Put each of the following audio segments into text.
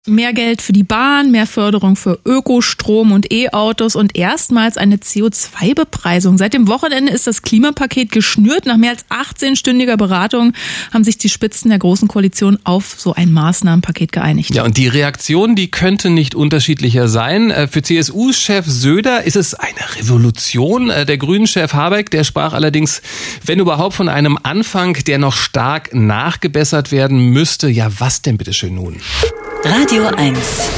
Mehr Geld für die Bahn, mehr Förderung für Ökostrom und E-Autos und erstmals eine CO2-Bepreisung. Seit dem Wochenende ist das Klimapaket geschnürt. Nach mehr als 18-stündiger Beratung haben sich die Spitzen der Großen Koalition auf so ein Maßnahmenpaket geeinigt. Ja, und die Reaktion, die könnte nicht unterschiedlicher sein. Für CSU-Chef Söder ist es eine Revolution. Der Grünen-Chef Habeck, der sprach allerdings, wenn überhaupt, von einem Anfang, der noch stark nachgebessert werden müsste. Ja, was denn bitteschön nun? Radio 1.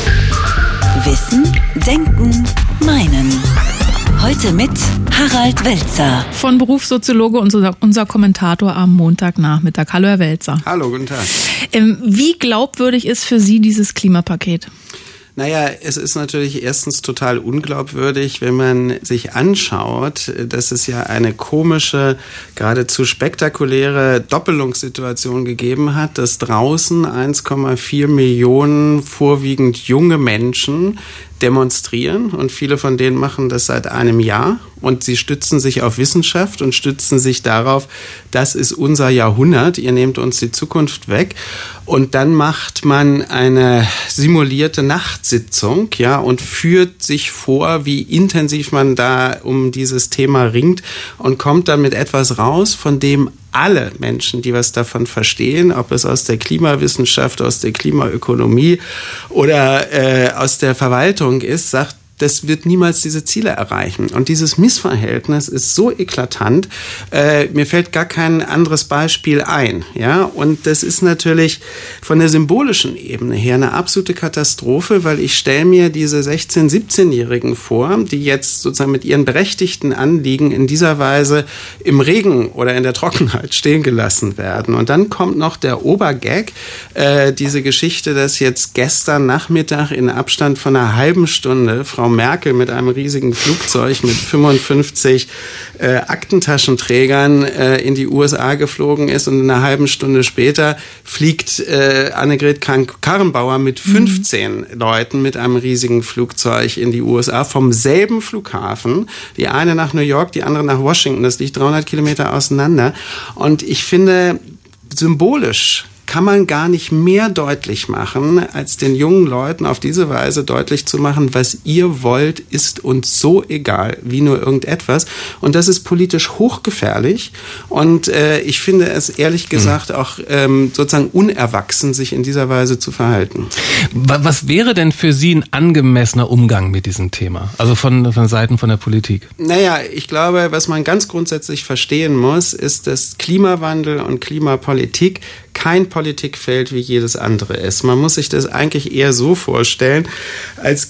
Wissen, Denken, Meinen. Heute mit Harald Welzer. Von Berufssoziologe und unser Kommentator am Montagnachmittag. Hallo, Herr Welzer. Hallo, guten Tag. Wie glaubwürdig ist für Sie dieses Klimapaket? Naja, es ist natürlich erstens total unglaubwürdig, wenn man sich anschaut, dass es ja eine komische, geradezu spektakuläre Doppelungssituation gegeben hat, dass draußen 1,4 Millionen vorwiegend junge Menschen demonstrieren und viele von denen machen das seit einem Jahr und sie stützen sich auf Wissenschaft und stützen sich darauf, das ist unser Jahrhundert, ihr nehmt uns die Zukunft weg und dann macht man eine simulierte Nachtsitzung, ja, und führt sich vor, wie intensiv man da um dieses Thema ringt und kommt dann mit etwas raus, von dem alle Menschen, die was davon verstehen, ob es aus der Klimawissenschaft, aus der Klimaökonomie oder aus der Verwaltung ist, sagt, das wird niemals diese Ziele erreichen. Und dieses Missverhältnis ist so eklatant, mir fällt gar kein anderes Beispiel ein. Ja? Und das ist natürlich von der symbolischen Ebene her eine absolute Katastrophe, weil ich stelle mir diese 16-, 17-Jährigen vor, die jetzt sozusagen mit ihren berechtigten Anliegen in dieser Weise im Regen oder in der Trockenheit stehen gelassen werden. Und dann kommt noch der Obergag, diese Geschichte, dass jetzt gestern Nachmittag in Abstand von einer halben Stunde Frau Merkel mit einem riesigen Flugzeug mit 55 Aktentaschenträgern in die USA geflogen ist und eine halbe Stunde später fliegt Annegret Kramp-Karrenbauer mit 15 Leuten mit einem riesigen Flugzeug in die USA vom selben Flughafen. Die eine nach New York, die andere nach Washington. Das liegt 300 Kilometer auseinander. Und ich finde, symbolisch kann man gar nicht mehr deutlich machen, als den jungen Leuten auf diese Weise deutlich zu machen, was ihr wollt, ist uns so egal wie nur irgendetwas. Und das ist politisch hochgefährlich. Und ich finde es ehrlich gesagt auch sozusagen unerwachsen, sich in dieser Weise zu verhalten. Was wäre denn für Sie ein angemessener Umgang mit diesem Thema? Also von Seiten von der Politik? Naja, ich glaube, was man ganz grundsätzlich verstehen muss, ist, dass Klimawandel und Klimapolitik kein Politikfeld wie jedes andere ist. Man muss sich das eigentlich eher so vorstellen, als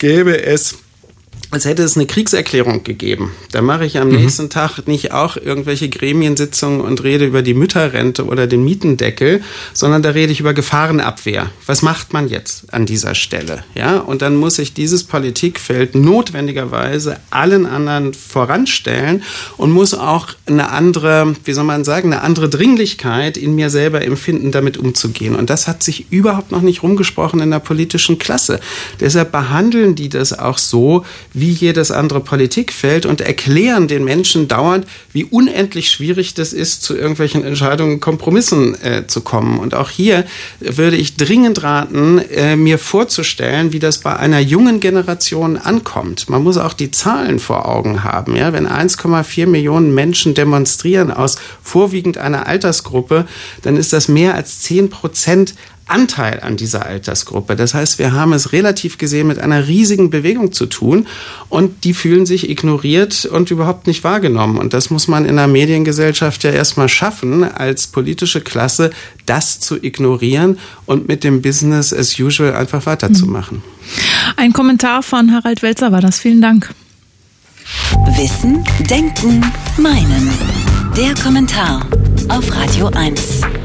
hätte es eine Kriegserklärung gegeben. Da mache ich am nächsten Tag nicht auch irgendwelche Gremiensitzungen und rede über die Mütterrente oder den Mietendeckel, sondern da rede ich über Gefahrenabwehr. Was macht man jetzt an dieser Stelle? Ja, und dann muss ich dieses Politikfeld notwendigerweise allen anderen voranstellen und muss auch eine andere, eine andere Dringlichkeit in mir selber empfinden, damit umzugehen. Und das hat sich überhaupt noch nicht rumgesprochen in der politischen Klasse. Deshalb behandeln die das auch so, wie jedes andere Politikfeld und erklären den Menschen dauernd, wie unendlich schwierig das ist, zu irgendwelchen Entscheidungen, Kompromissen zu kommen. Und auch hier würde ich dringend raten, mir vorzustellen, wie das bei einer jungen Generation ankommt. Man muss auch die Zahlen vor Augen haben. Ja? Wenn 1,4 Millionen Menschen demonstrieren aus vorwiegend einer Altersgruppe, dann ist das mehr als 10% Anteil an dieser Altersgruppe. Das heißt, wir haben es relativ gesehen mit einer riesigen Bewegung zu tun und die fühlen sich ignoriert und überhaupt nicht wahrgenommen. Und das muss man in einer Mediengesellschaft ja erstmal schaffen, als politische Klasse das zu ignorieren und mit dem Business as usual einfach weiterzumachen. Ein Kommentar von Harald Welzer war das. Vielen Dank. Wissen, Denken, Meinen. Der Kommentar auf Radio 1.